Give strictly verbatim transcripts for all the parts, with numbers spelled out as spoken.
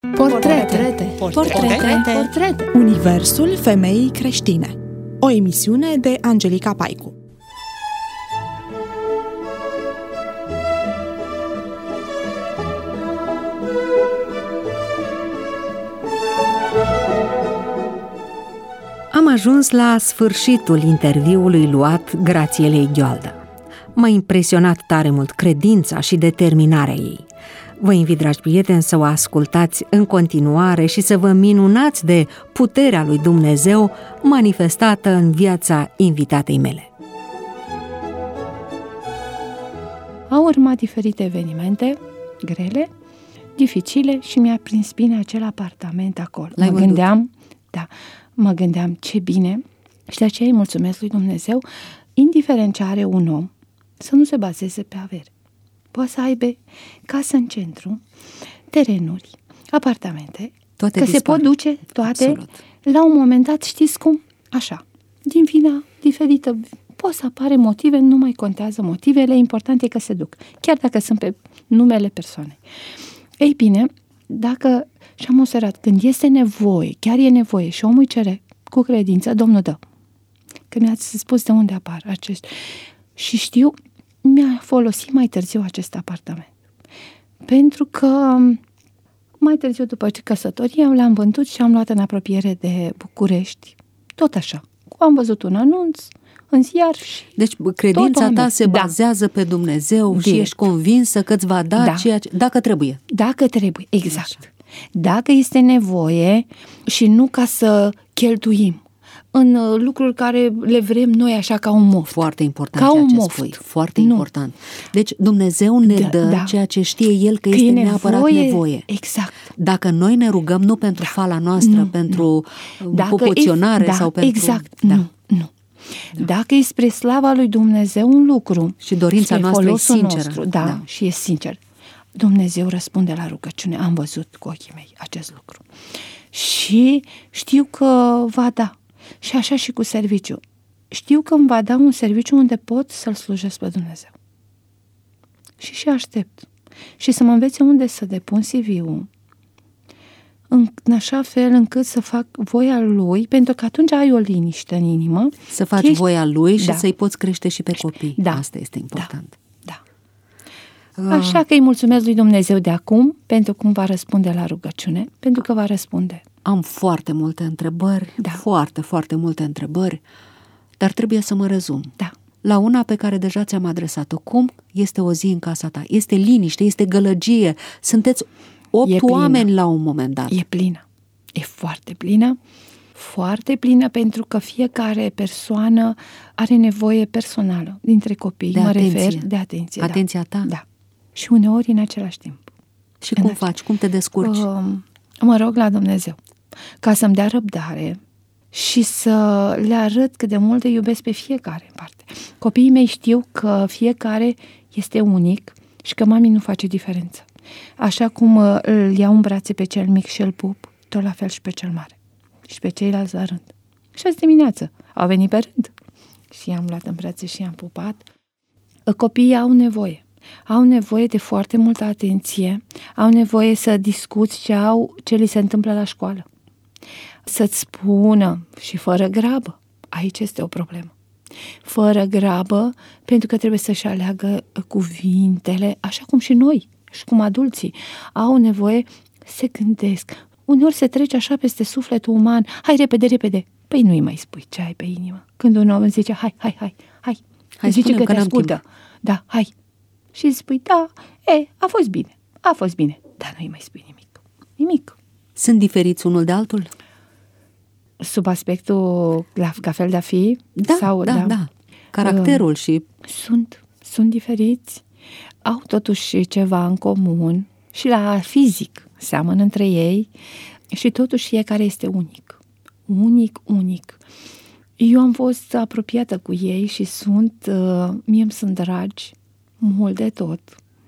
Portrete. Portrete. Portrete. Universul femeii creștine. O emisiune de Angelica Paicu. Am ajuns la sfârșitul interviului luat Grațielei Gheoaldă. M-a impresionat tare mult credința și determinarea ei. Vă invit, dragi prieteni, să o ascultați în continuare și să vă minunați de puterea lui Dumnezeu manifestată în viața invitatei mele. Au urmat diferite evenimente grele, dificile și mi-a prins bine acel apartament acolo. L-ai mă vândut? gândeam, da, mă gândeam ce bine și de aceea îi mulțumesc lui Dumnezeu, indiferent ce are un om, să nu se bazeze pe avere. Poate să aibă casă în centru, terenuri, apartamente, Toate că dispar. se pot duce toate. Absolut. La un moment dat, știți cum? Așa, din vina diferită. Pot să apare motive, nu mai contează motivele, important e că se duc, chiar dacă sunt pe numele persoanei. Ei bine, dacă și-am observat, când este nevoie, chiar e nevoie și omul îi cere cu credință, Domnul dă. Că mi-ați spus de unde apar acești. Și știu, mi-a folosit mai târziu acest apartament. Pentru că mai târziu, după ce căsătorie, l-am vândut și am luat în apropiere de București. Tot așa. Am văzut un anunț în ziar și... Deci credința ta se Da. bazează pe Dumnezeu Direct. și ești convinsă că îți va da, Da. ceea ce... dacă trebuie. Dacă trebuie, exact. Dacă este nevoie și nu ca să cheltuim în uh, lucruri care le vrem noi așa ca un moft. Foarte important Ca ceea un ce moft. spui. Foarte Nu. important. Deci Dumnezeu ne Da, dă da. ceea ce știe El că, Că este e neapărat nevoie, nevoie. exact. Dacă noi ne rugăm nu pentru fala noastră, Nu, pentru Dacă popoționare e, da, sau pentru... Exact, Da. nu, nu. Dacă e spre slava lui Dumnezeu un lucru Și dorința spre noastră e folosul sinceră. nostru, da, Da. și e sincer, Dumnezeu răspunde la rugăciune. Am văzut cu ochii mei acest lucru. Și știu că va da. Și așa și cu serviciu. Știu că îmi va da un serviciu unde pot să-L slujesc pe Dumnezeu. Și și aștept. Și să mă învețe unde să depun C V-ul, în, în așa fel încât să fac voia Lui, pentru că atunci ai o liniște în inimă. Să faci Ești- voia Lui și Da. să-i poți crește și pe copii. Da. Asta este important. Da. Așa că îi mulțumesc lui Dumnezeu de acum pentru cum va răspunde la rugăciune, pentru că va răspunde. Am foarte multe întrebări, Da. foarte, foarte multe întrebări, dar trebuie să mă rezum. Da. La una pe care deja ți-am adresat-o. Cum este o zi în casa ta? Este liniște, este gălăgie, sunteți opt E plină. oameni la un moment dat. E plină. E foarte plină. Foarte plină pentru că fiecare persoană are nevoie personală dintre copii. De mă atenție. refer de atenție. Atenția ta? Da. da. Și uneori în același timp. Și În cum acel- faci? Cum te descurci? Um, mă rog la Dumnezeu ca să-mi dea răbdare și să le arăt cât de mult îi iubesc pe fiecare în parte. Copiii mei știu că fiecare este unic și că mami nu face diferență. Așa cum uh, îl iau în brațe pe cel mic și îl pup, tot la fel și pe cel mare. Și pe ceilalți la rând. Și azi dimineață au venit pe rând. Și i-am luat în brațe și i-am pupat. Copiii au nevoie. Au nevoie de foarte multă atenție, au nevoie să discuți ce au, ce li se întâmplă la școală. Să-ți spună și fără grabă. Aici este o problemă. Fără grabă, pentru că trebuie să-și aleagă cuvintele, așa cum și noi, și cum adulții au nevoie, se gândesc. Uneori se trece așa peste sufletul uman, hai repede, repede. Păi nu-i mai spui ce ai pe inimă. Când un om îți zice, hai, hai, hai, hai, Hai, zice spune-mi că că te n-am ascultă. timp. Da, hai. Și îți spui, da, e, a fost bine, a fost bine. Dar nu-i mai spui nimic. Nimic. Sunt diferiți unul de altul? Sub aspectul la, ca fel de a fi? Da, sau, da, da. Caracterul și... Sunt, sunt diferiți. Au totuși ceva în comun și la fizic seamănă între ei și totuși fiecare este unic. Unic, unic. Eu am fost apropiată cu ei și sunt, uh, mie îmi sunt dragi mult de tot.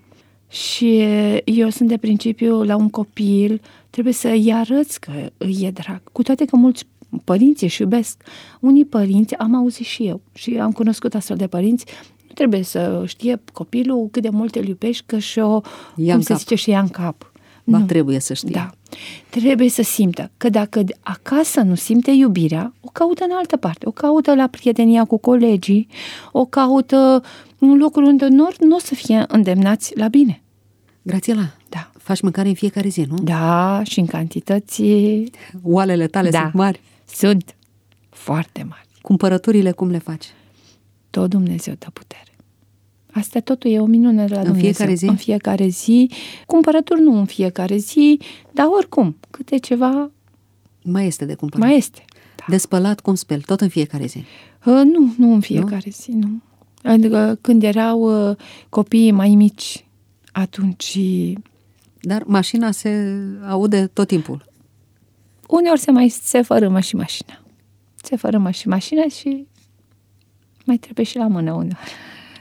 Și eu sunt de principiu, la un copil trebuie să-i arăți că îi e drag. Cu toate că mulți părinți își iubesc. Unii părinți, am auzit și eu și am cunoscut astfel de părinți, nu trebuie să știe copilul cât de mult îl iubești, că și-o, Ia cum în se cap. zice, și ia în cap. ba nu. trebuie să știe. Da. Trebuie să simtă că dacă acasă nu simte iubirea, o caută în altă parte, o caută la prietenia cu colegii, o caută în locuri unde nu, nu o să fie îndemnați la bine. Grațiela, Da. faci mâncare în fiecare zi, nu? Da, și în cantități... Oalele tale da, sunt mari? Sunt foarte mari. Cumpărăturile cum le faci? Tot Dumnezeu dă putere. Asta totul e o minune de la în Dumnezeu. Fiecare zi? În fiecare zi. Cumpărături nu în fiecare zi, dar oricum, câte ceva mai este de cumpărat. mai este. Da. De spălat, cum speli? Tot în fiecare zi? Uh, nu, nu în fiecare nu? zi, nu. Adică când erau uh, copiii mai mici, atunci... Dar mașina se aude tot timpul. Uneori se mai se fărâmă și mașina. Se fărâmă și mașina și mai trebuie și la mână uneori.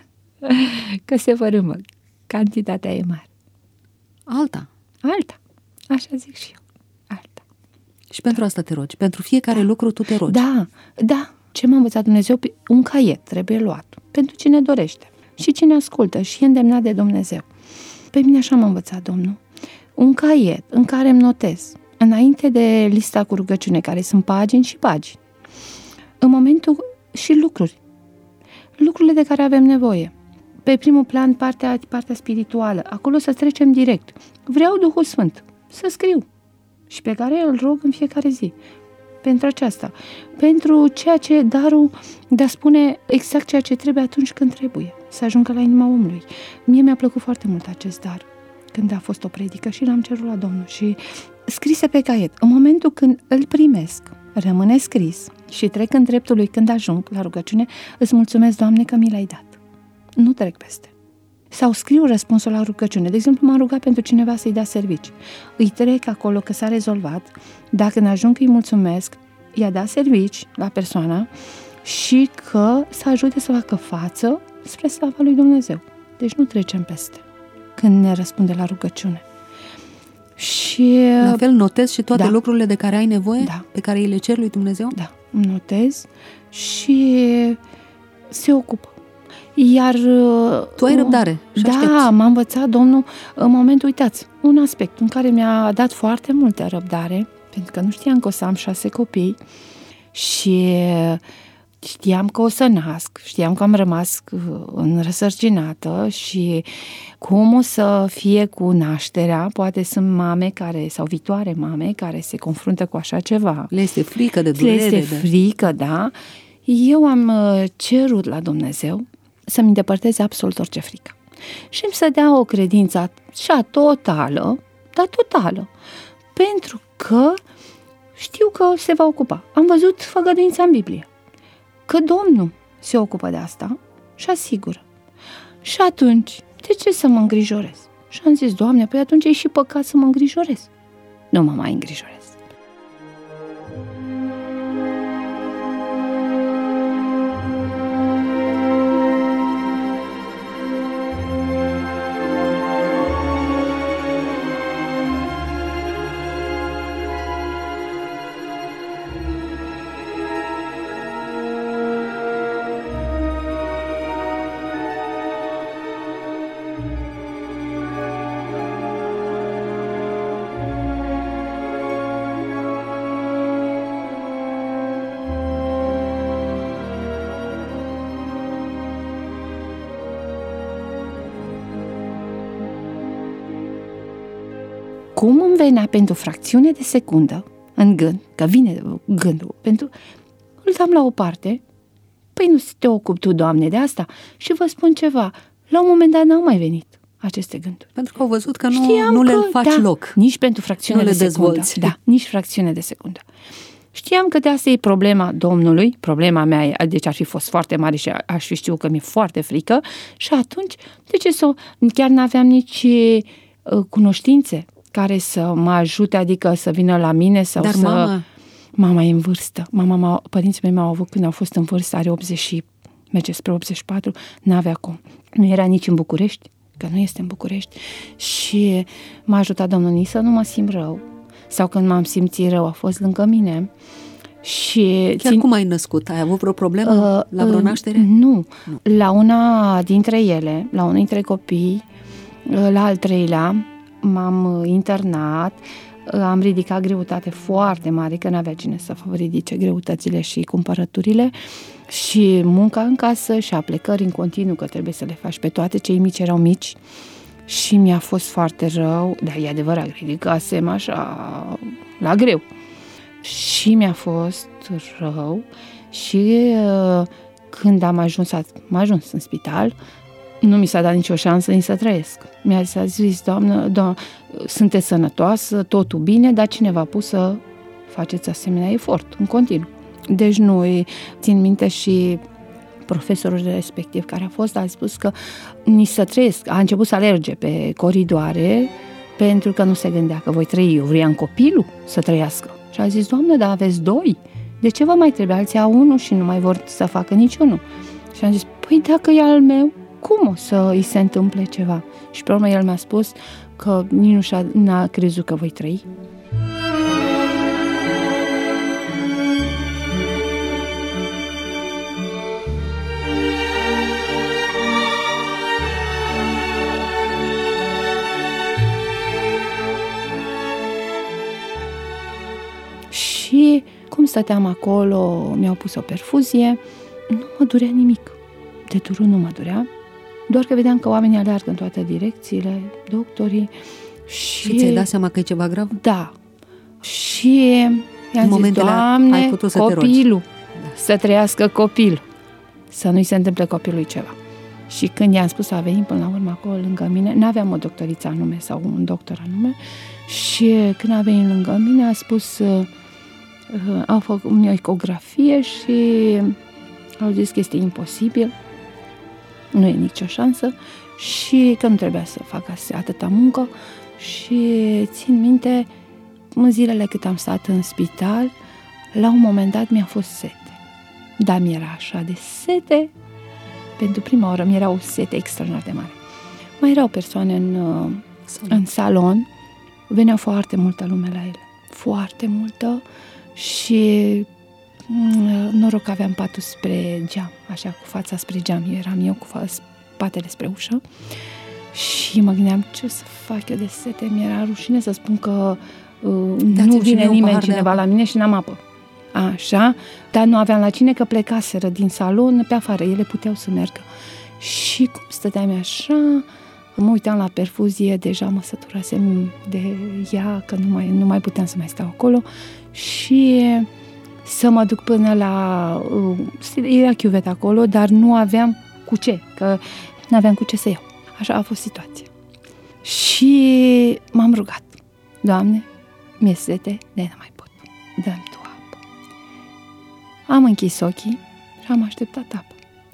Că se fărâmă. Cantitatea e mare. Alta. Alta. Așa zic și eu. Alta. Și pentru asta te rogi. Pentru fiecare da. lucru tu te rogi. Da, da. Ce m-a învățat Dumnezeu? Un caiet trebuie luat. Pentru cine dorește. Și cine ascultă și e îndemnat de Dumnezeu. Pe mine așa m-a învățat Domnul. Un caiet în care îmi notez, înainte de lista cu rugăciune, care sunt pagini și pagini, în momentul și lucruri. Lucrurile de care avem nevoie. Pe primul plan, partea, partea spirituală. Acolo să trecem direct. Vreau Duhul Sfânt să scriu. Și pe care îl rog în fiecare zi. Pentru aceasta. Pentru ceea ce darul de a spune exact ceea ce trebuie atunci când trebuie. Să ajungă la inima omului. Mie mi-a plăcut foarte mult acest dar. Când a fost o predică și l-am cerut la Domnul. Și scrise pe caiet. În momentul când îl primesc, rămâne scris și trec în dreptul lui când ajung la rugăciune, îți mulțumesc, Doamne, că mi l-ai dat. Nu trec peste. Sau scriu răspunsul la rugăciune. De exemplu, m-am rugat pentru cineva să-i dea servici. Îi trec acolo că s-a rezolvat. Dacă când ajung îi mulțumesc, i-a dat servici la persoana și că să ajute să facă față spre slava lui Dumnezeu. Deci nu trecem peste când ne răspunde la rugăciune. Și la fel notezi și toate da. lucrurile de care ai nevoie, da. pe care îi le ceri lui Dumnezeu? Da, notez și se ocupă. Iar tu ai răbdare și da, aștepți. M-a învățat Domnul în momentul, uitați, un aspect în care mi-a dat foarte multă răbdare, pentru că nu știam că o să am șase copii și știam că o să nasc, știam că am rămas înrăsărcinată și cum o să fie cu nașterea. Poate sunt mame care, sau viitoare mame care se confruntă cu așa ceva. Le este frică de durere. Le este frică, da. Eu am cerut la Dumnezeu să-mi îndepărteze absolut orice frică. Și îmi să dea o credință așa totală, dar totală, pentru că știu că se va ocupa. Am văzut făgăduința în Biblie, că Domnul se ocupă de asta și asigură. Și atunci, de ce să mă îngrijorez? Și am zis, Doamne, păi atunci e și păcat să mă îngrijorez. Nu mă mai îngrijorez. Cum îmi venea pentru fracțiune de secundă în gând, că vine gândul, pentru îl dam la o parte, păi nu te ocupi tu, Doamne, de asta? Și vă spun ceva, la un moment dat n-au mai venit aceste gânduri. Pentru că au văzut că nu, nu le că, faci da, loc. Nici pentru fracțiune nu de le secundă. dezvolți. Da, nici fracțiune de secundă. Știam că de asta e problema Domnului, problema mea, deci ar fi fost foarte mare și aș fi știut că mi-e foarte frică și atunci, de ce să chiar n-aveam nici uh, cunoștințe care să mă ajute, adică să vină la mine sau Dar să... mama... Mama e în vârstă. Mama, mama, părinții mei m-au avut când au fost în vârstă, are optzeci și merge spre optzeci și patru, n-avea cum. Nu era nici în București, că nu este în București. Și m-a ajutat Domnul nici să nu mă simt rău. Sau când m-am simțit rău, a fost lângă mine. Și Chiar țin... cum ai născut? Ai avut vreo problemă uh, la vreo naștere? Uh, nu. nu. La una dintre ele, la unul dintre copii, uh, la al treilea, m-am internat, am ridicat greutate foarte mare, că n-avea cine să ridice greutățile și cumpărăturile, și munca în casă și aplecări în continuu, că trebuie să le faci pe toate. Cei mici erau mici și mi-a fost foarte rău, dar e adevărat, ridicasem așa la greu. Și mi-a fost rău și uh, când am ajuns, am ajuns în spital, nu mi s-a dat nicio șansă nici să trăiesc. Mi-a zis, doamnă, doamnă, sunteți sănătoasă, totul bine, dar cine v-a pus să faceți asemenea efort în continuu? Deci nu, țin minte și profesorul respectiv care a fost, a spus că ni să trăiesc. A început să alerge pe coridoare pentru că nu se gândea că voi trăi. Eu vreau copilul să trăiască. Și a zis, doamnă, dar aveți doi. De ce vă mai trebuie? Alții au unul și nu mai vor să facă niciunul. Și am zis, păi dacă e al meu, cum o să îi se întâmple ceva? Și pe urmă el mi-a spus că nici nu și-a, n-a crezut că voi trăi. Și cum stăteam acolo, mi-au pus o perfuzie, nu mă durea nimic. De durut nu mă durea, doar că vedeam că oamenii aleargă în toate direcțiile, doctorii. Și, și ți-ai dat seama că e ceva grav? Da. Și i-am zis, Doamne, copilul, da. Să trăiască copil, să nu-i se întâmple copilului ceva. Și când i-am spus, a venit până la urmă acolo lângă mine, n-aveam o doctoriță anume sau un doctor anume, și când a venit lângă mine a spus, au făcut o ecografie și au zis că este imposibil, nu e nicio șansă și că nu trebuia să fac atâta muncă. Și țin minte, în zilele cât am stat în spital, la un moment dat mi-a fost sete. Dar mi-era așa de sete, pentru prima oară mi-era o sete extraordinar de mare. Mai erau persoane în, în salon, venea foarte multă lume la ele, foarte multă, și noroc că aveam patul spre geam, așa cu fața spre geam, eu eram eu cu spatele spre ușă și mă gândeam ce o să fac eu de sete, mi-era rușine să spun că uh, nu vine nimeni cineva la mine și n-am apă. Așa, dar nu aveam la cine, că plecaseră din salon pe afară, ele puteau să meargă. Și cum stăteam așa, mă uitam la perfuzie, deja mă săturasem de ea, că nu mai, nu mai puteam să mai stau acolo și să mă duc până la... Era chiuvetă acolo, dar nu aveam cu ce, că nu aveam cu ce să iau. Așa a fost situația. Și m-am rugat. Doamne, mi-e sete, de nu mai pot. Dă-mi Tu apă. Am închis ochii și am așteptat apă.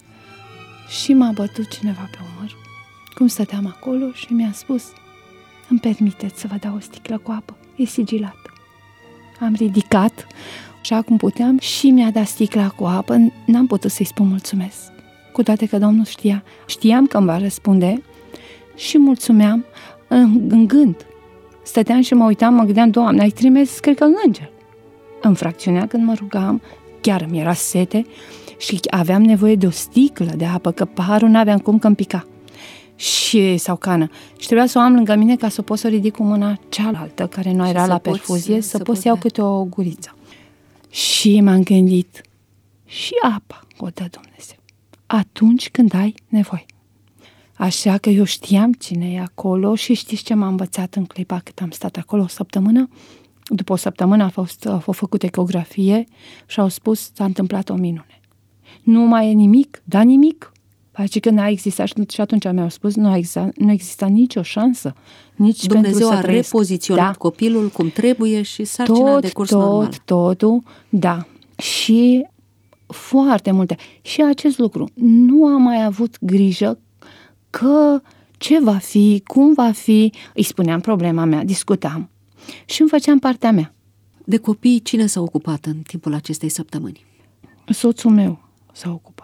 Și m-a bătut cineva pe umăr, cum stăteam acolo, și mi-a spus, îmi permiteți să vă dau o sticlă cu apă? E sigilată. Am ridicat așa cum puteam și mi-a dat sticla cu apă. N-am putut să-i spun mulțumesc, cu toate că Domnul știa. Știam că îmi va răspunde și mulțumeam în, în gând. Stăteam și mă uitam, mă gândeam, Doamne, ai trimis, cred că un înger. În fracțiunea când mă rugam, chiar mi era sete și aveam nevoie de o sticlă de apă, că paharul n-aveam cum, că îmi pica. Și, sau cană. Și trebuia să o am lângă mine ca să pot să o ridic cu mâna cealaltă, care nu era la perfuzie, să, să pot să iau câte o guriță. Și m-am gândit, și apa o dă Dumnezeu atunci când ai nevoie. Așa că eu știam cine e acolo și știți ce m-a învățat în clipa cât am stat acolo o săptămână? După o săptămână a fost, a fost făcut ecografie și au spus, s-a întâmplat o minune. Nu mai e nimic, da nimic. Face că n-a existat și atunci mi-au spus, nu, a existat, nu exista nicio șansă, nici Dumnezeu pentru să a trăiesc. repoziționat da. Copilul cum trebuie și sarcina tot, de curs tot, normal. Tot, totul, da. Și foarte multe. Și acest lucru, nu am mai avut grijă că ce va fi, cum va fi, îi spuneam problema mea, discutam și îmi făceam partea mea. De copii, cine s-a ocupat în timpul acestei săptămâni? Soțul meu s-a ocupat.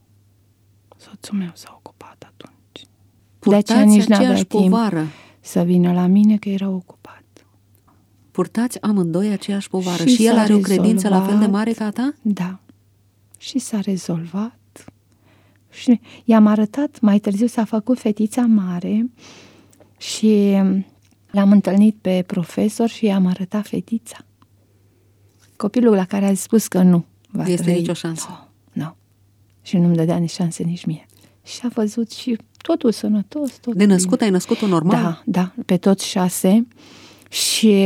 Soțul meu s-a ocupat atunci. Purtați de aceea nici aceeași povară. Să vină la mine, că era ocupat. Purtați amândoi aceeași povară. Și, și el are o credință rezolvat, la fel de mare ca ta? Da. Și s-a rezolvat. Și i-am arătat, mai târziu s-a făcut fetița mare și L-am întâlnit pe profesor și i-am arătat fetița. Copilul la care a spus că nu va este trăi. nicio șansă. Oh, nu. Și nu-mi dădea nici șanse nici mie. Și a văzut și totul sănătos. Totul de născut bine. Ai născut-o normal? Da, da, pe toți șase și,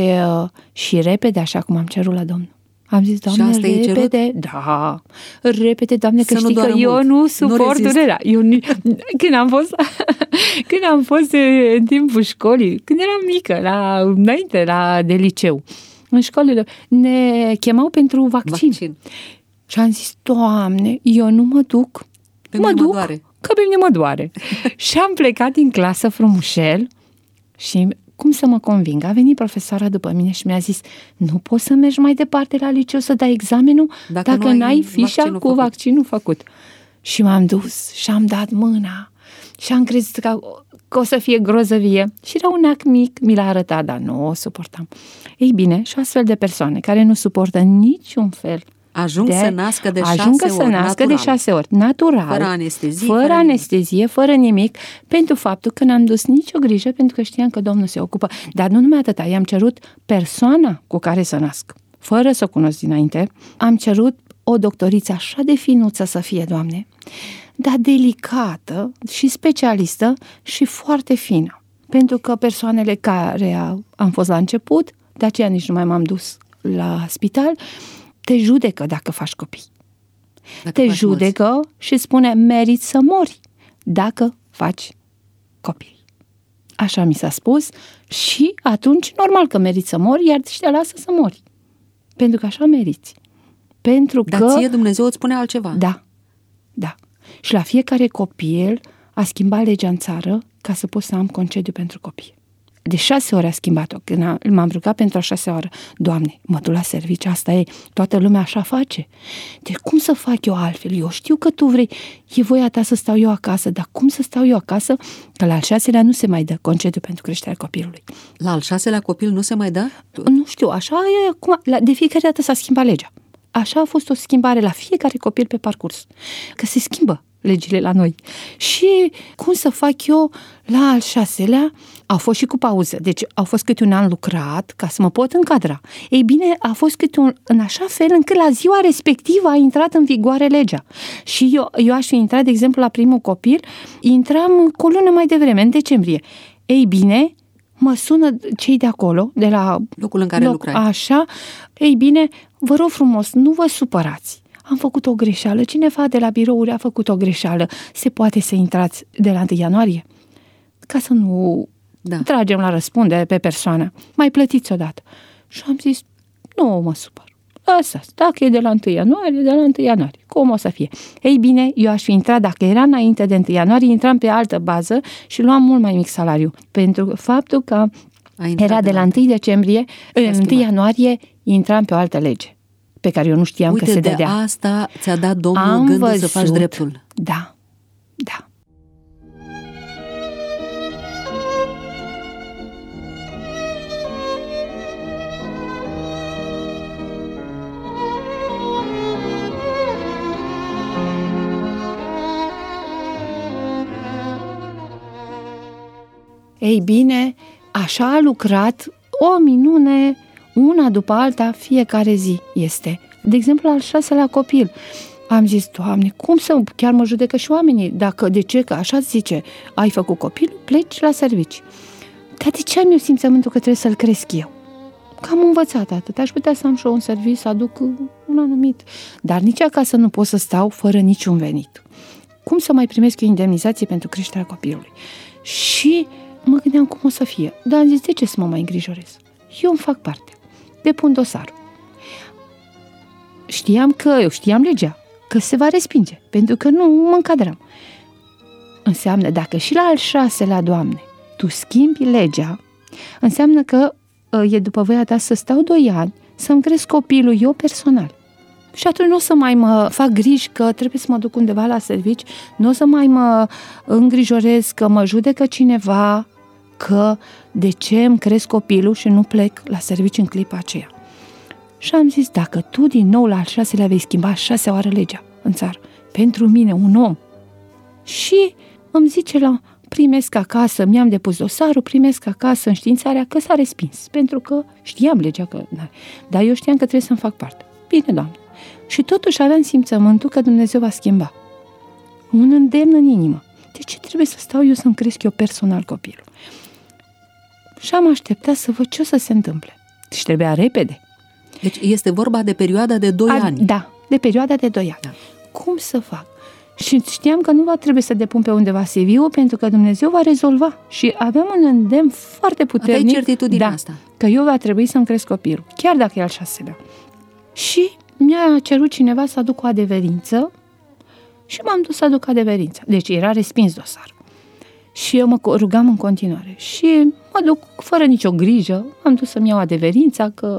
și repede, așa cum am cerut la Domnul. Am zis, Doamne, repede, da, repede, Doamne, că știi că eu mult. nu suport durerea. Eu, când am fost, când am fost în timpul școlii, când eram mică, la, înainte la, de liceu, în școlile, ne chemau pentru vaccin. vaccin. Și am zis, Doamne, eu nu mă duc, pe mă duc, doare. că pe mine mă doare. Și am plecat din clasă frumușel și cum să mă conving? A venit profesoara după mine și mi-a zis, nu poți să mergi mai departe la liceu să dai examenul dacă, dacă n-ai fișa cu făcut. vaccinul făcut. Și m-am dus și am dat mâna și am crezut că, că o să fie grozăvie. Și era un ac mic, mi l-a arătat, dar nu o suportam. Ei bine, și astfel de persoane care nu suportă niciun fel Ajung de, să nască de șase ajungă ori, să nască natural. de șase ori, natural, fără anestezie, fără, fără anestezie, nimic. fără nimic, pentru faptul că n-am dus nicio grijă, pentru că știam că Domnul se ocupă. Dar nu numai atâta, i-am cerut persoana cu care să nasc, fără să o cunosc dinainte, am cerut o doctoriță așa de finuță să fie, Doamne, dar delicată și specialistă și foarte fină. Pentru că persoanele care am fost la început, de aceea nici nu mai m-am dus la spital, te judecă dacă faci copii. Dacă te judecă mulți. Și spune, meriți să mori dacă faci copii. Așa mi s-a spus și atunci normal că meriți să mori, iar te lasă să mori. Pentru că așa meriți. Pentru Dar că... ție Dumnezeu îți spune altceva. Da, da. Și la fiecare copil a schimbat legea în țară ca să pot să am concediu pentru copii. De șase ori a schimbat-o. Când am, m-am rugat pentru a șasea oră, Doamne, mă duc la serviciu, asta e, toată lumea așa face. De cum să fac eu altfel? Eu știu că tu vrei, e voia ta să stau eu acasă, dar cum să stau eu acasă? Că la al șaselea nu se mai dă concediu pentru creșterea copilului. La al șaselea copil nu se mai dă? Nu știu, așa e acum, de fiecare dată s-a schimbat legea. Așa a fost o schimbare la fiecare copil pe parcurs. Că se schimbă legile la noi. Și cum să fac eu la al șaselea? Au fost și cu pauză, deci au fost câte un an lucrat ca să mă pot încadra. Ei bine, a fost câte un, în așa fel încât la ziua respectivă a intrat în vigoare legea. Și eu, eu aș fi intrat, de exemplu, la primul copil, intram cu o lună mai devreme, în decembrie. Ei bine, mă sună cei de acolo, de la locul în care loc, lucrai. Așa, ei bine, vă rog frumos, nu vă supărați. Am făcut o greșeală, cineva de la birouri a făcut o greșeală. Se poate să intrați de la întâi ianuarie? Ca să nu da. tragem la răspundere pe persoană. Mai plătiți odată. Și am zis, nu mă supăr. Lăsați, dacă e de la întâi ianuarie, de la întâi ianuarie. Cum o să fie? Ei bine, eu aș fi intrat, dacă era înainte de întâi ianuarie, intram pe altă bază și luam mult mai mic salariu. Pentru faptul că era de la întâi decembrie, în întâi ianuarie, intram pe o altă lege pe care eu nu știam Uite, că se de dădea. asta ți-a dat Domnul Am gândul văzut, să faci dreptul. Da, da. Ei bine, așa a lucrat, o minune, una după alta, fiecare zi este. De exemplu, al șaselea copil. Am zis, Doamne, cum să, chiar mă judecă și oamenii, dacă, de ce, că așa zice, ai făcut copilul, pleci la servici. Dar de ce am eu simțământul că trebuie să-l cresc eu? Că am învățat atât, aș putea să am și eu un serviciu, să aduc un anumit, dar nici acasă nu pot să stau fără niciun venit. Cum să mai primesc eu indemnizație pentru creșterea copilului? Și mă gândeam cum o să fie, dar am zis, de ce să mă mai îngrijorez? Eu îmi fac parte, depun dosarul. Știam că, eu știam legea, că se va respinge, pentru că nu mă încadram. Înseamnă, dacă și la al șaselea, Doamne, tu schimbi legea, înseamnă că e după voia ta să stau doi ani, să-mi cresc copilul eu personal. Și atunci nu o să mai mă fac griji că trebuie să mă duc undeva la servici, nu o să mai mă îngrijorez că mă judecă cineva, că de ce îmi cresc copilul și nu plec la servici în clipa aceea. Și am zis, dacă tu din nou la al șaselea vei schimba șasea oară legea în țară, pentru mine, un om, și îmi zice la primesc acasă, mi-am depus dosarul, primesc acasă înștiințarea că s-a respins, pentru că știam legea că... Dar eu știam că trebuie să-mi fac parte. Bine, Doamne. Și totuși aveam simțământul că Dumnezeu va schimba. Un îndemn în inimă. De ce trebuie să stau eu să-mi cresc eu personal copilul? Și am așteptat să văd ce o să se întâmple. Și trebuia repede. Deci este vorba de perioada de doi A, ani. Da, de perioada de doi ani. Da. Cum să fac? Și știam că nu va trebui să depun pe undeva C V-ul, pentru că Dumnezeu va rezolva. Și aveam un îndemn foarte puternic. Aveai certitudinea da, asta. Că eu va trebui să-mi cresc copilul, chiar dacă e al șaselea. Și mi-a cerut cineva să aduc o adeverință și m-am dus să aduc adeverința. Deci era respins dosarul. Și eu mă rugam în continuare. Și mă duc fără nicio grijă, am dus să-mi iau adeverința că...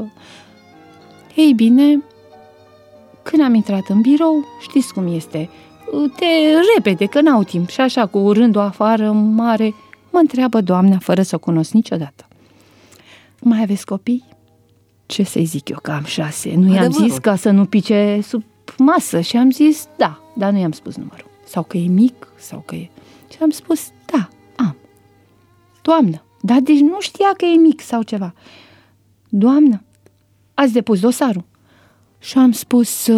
Ei bine, când am intrat în birou, știți cum este, te repede, că n-au timp. Și așa, cu rândul afară, mare, mă întreabă doamna, fără să o cunosc niciodată. Mai aveți copii? Ce să-i zic eu, că am șase. Nu i-am zis ca să nu pice sub masă. Și am zis, da, dar nu i-am spus numărul. Sau că e mic, sau că e... Și am spus, da, am. Doamnă, dar deci nu știa că e mic sau ceva. Doamnă, ați depus dosarul? Și am spus,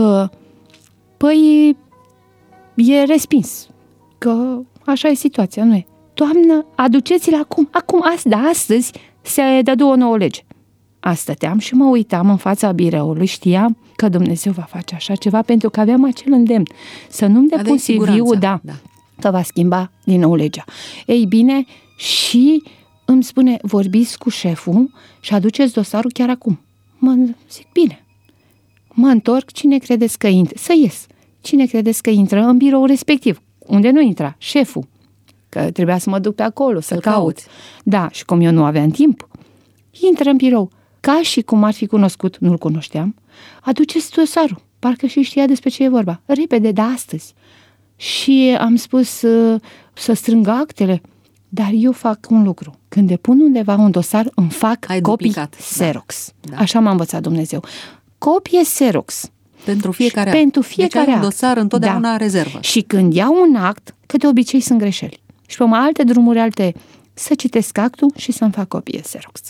păi, e respins, că așa e situația, nu e? Doamnă, aduceți-l acum, acum, azi, da, astăzi se dădu o nouă lege. Asta stăteam și mă uitam în fața biroului, știam că Dumnezeu va face așa ceva, pentru că aveam acel îndemn, să nu-mi depun C V-ul, da, da, că va schimba din nou legea. Ei bine, și îmi spune, vorbiți cu șeful și aduceți dosarul chiar acum. Mă zic, bine. Mă întorc, cine credeți că intră? Să ies. Cine credeți că intră în birou respectiv? Unde nu intra? Șeful. Că trebuia să mă duc pe acolo, să-l caut. Da, și cum eu nu aveam timp, intră în birou. Ca și cum ar fi cunoscut, nu-l cunoșteam, aduceți dosarul. Parcă și știa despre ce e vorba. Repede, da, astăzi. Și am spus uh, să strâng actele, dar eu fac un lucru. Când depun undeva un dosar, îmi fac Ai copii duplicat. Xerox. Da. Da. Așa m-a învățat Dumnezeu. Copie Xerox. Pentru fiecare Pentru fiecare deci ai act. un dosar întotdeauna da. în rezervă. Și când iau un act, că de obicei sunt greșeli. Și pe mai alte drumuri, alte, să citesc actul și să-mi fac copie Xerox.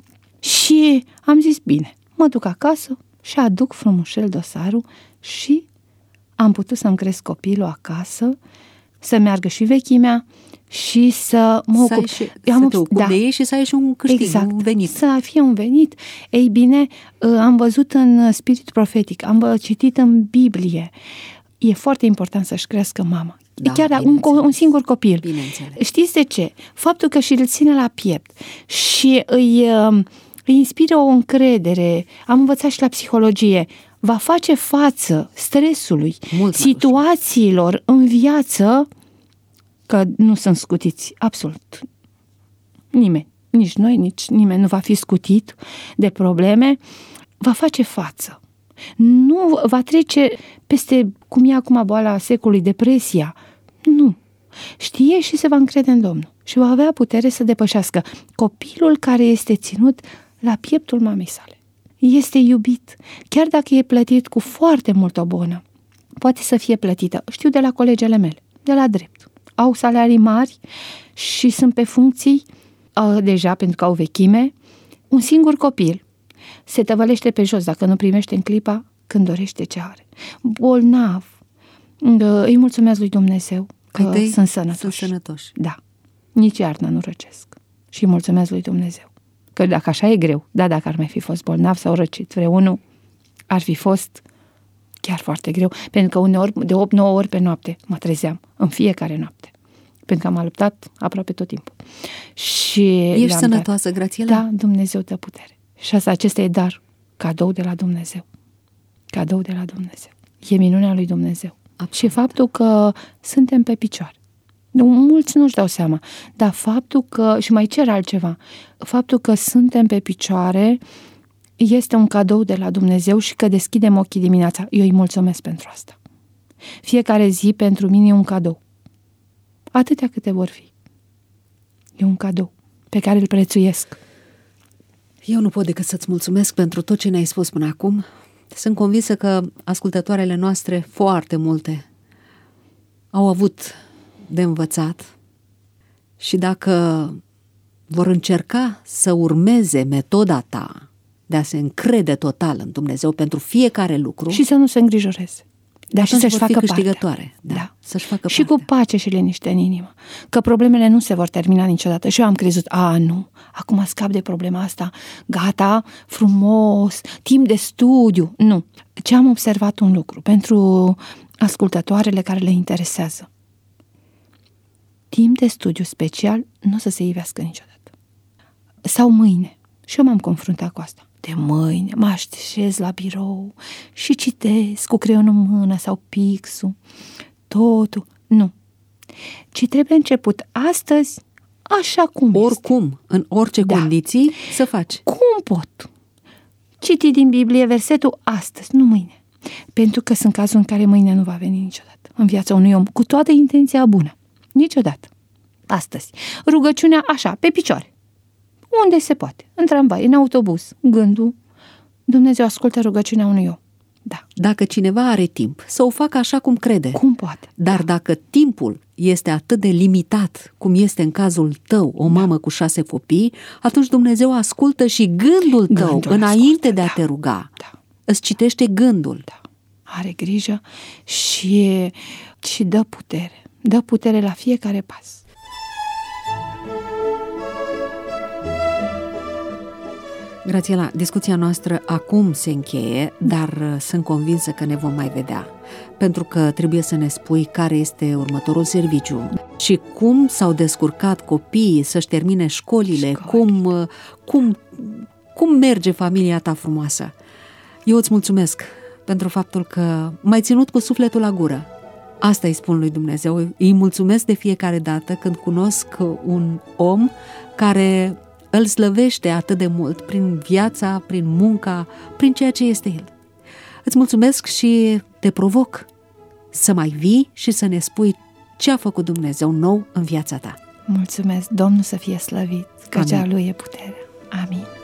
Și am zis, bine, mă duc acasă și aduc frumușel dosarul și am putut să-mi cresc copilul acasă, să meargă și vechimea și să mă să ocup. Și, am să te ocupi da. de ei și să ai și un câștig, exact. un venit. Să fie un venit. Ei bine, am văzut în spirit profetic, am citit în Biblie. E foarte important să-și crească mama. Da, chiar un, un singur copil. Știți de ce? Faptul că și îl ține la piept și îi, îi inspiră o încredere. Am învățat și la psihologie. Va face față stresului, mult situațiilor în viață, că nu sunt scutiți, absolut. Nimeni, nici noi, nici nimeni nu va fi scutit de probleme, va face față. Nu va trece peste, cum e acum boala secolului, depresia. Nu. Știe și se va încrede în Domnul și va avea putere să depășească. Copilul care este ținut la pieptul mamei sale este iubit, chiar dacă e plătit cu foarte multă bonă. Poate să fie plătită. Știu de la colegele mele, de la drept. Au salarii mari și sunt pe funcții uh, deja pentru că au vechime. Un singur copil se tăvălește pe jos dacă nu primește în clipa când dorește ce are. Bolnav. Uh, îi mulțumesc lui Dumnezeu că Ai sunt sănătoși. Sunt sănătoși. Da. Nici iarna nu răcesc. Și îi mulțumesc lui Dumnezeu. Că dacă așa e greu, da, dacă ar mai fi fost bolnav sau răcit vreunul, ar fi fost chiar foarte greu, pentru că uneori, de opt nouă ori pe noapte, mă trezeam, în fiecare noapte, pentru că am luptat aproape tot timpul. Și ești sănătoasă, Grațiela? Da, Dumnezeu dă putere. Și asta, acesta e dar, cadou de la Dumnezeu. Cadou de la Dumnezeu. E minunea lui Dumnezeu. Absolut. Și faptul că suntem pe picioare. Mulți nu-și dau seama, dar faptul că, și mai cer altceva, faptul că suntem pe picioare este un cadou de la Dumnezeu și că deschidem ochii dimineața. Eu îi mulțumesc pentru asta. Fiecare zi pentru mine e un cadou. Atâtea câte vor fi. E un cadou pe care îl prețuiesc. Eu nu pot decât să-ți mulțumesc pentru tot ce ne-ai spus până acum. Sunt convinsă că ascultătoarele noastre, foarte multe, au avut de învățat Și dacă vor încerca să urmeze metoda ta de a se încrede total în Dumnezeu pentru fiecare lucru și să nu se îngrijoreze, dar și să-și facă câștigătoare. Da, da. Să-și facă și partea. cu pace și liniște în inimă, că problemele nu se vor termina niciodată. Și eu am crezut, a, nu, acum scap de problema asta, gata, frumos, timp de studiu. Nu. Ce am observat un lucru pentru ascultătoarele care le interesează. Timp de studiu special nu o să se ivească niciodată. Sau mâine. Și eu m-am confruntat cu asta. De mâine mă așez la birou și citesc cu creionul în mână sau pixul. Totul. Nu. Ci trebuie început astăzi așa cum Oricum, este. în orice Da. condiții, să faci. Cum pot? Citi din Biblie versetul astăzi, nu mâine. Pentru că sunt cazuri în care mâine nu va veni niciodată în viața unui om, cu toată intenția bună. Niciodată. Astăzi. Rugăciunea așa, pe picioare. Unde se poate? În tramvai, în autobuz. Gândul, Dumnezeu ascultă rugăciunea unui om. Da. Dacă cineva are timp, să o facă așa cum crede. Cum poate? Dar da. dacă timpul este atât de limitat, cum este în cazul tău, o mamă da. cu șase copii, atunci Dumnezeu ascultă și gândul tău Gândul înainte ascultă, de a da. te ruga. Da. Îți citește gândul. Da. Are grijă și, și dă putere. Dă putere la fiecare pas. Grațiela, discuția noastră acum se încheie, dar sunt convinsă că ne vom mai vedea, pentru că trebuie să ne spui care este următorul serviciu și cum s-au descurcat copiii să-și termine școlile, Școli. cum, cum, cum merge familia ta frumoasă. Eu îți mulțumesc pentru faptul că m-ai ținut cu sufletul la gură. Asta îi spun lui Dumnezeu, îi mulțumesc de fiecare dată când cunosc un om care îl slăvește atât de mult prin viața, prin munca, prin ceea ce este el. Îți mulțumesc și te provoc să mai vii și să ne spui ce a făcut Dumnezeu nou în viața ta. Mulțumesc, Domnul să fie slăvit, că Amin. cea Lui e puterea. Amin.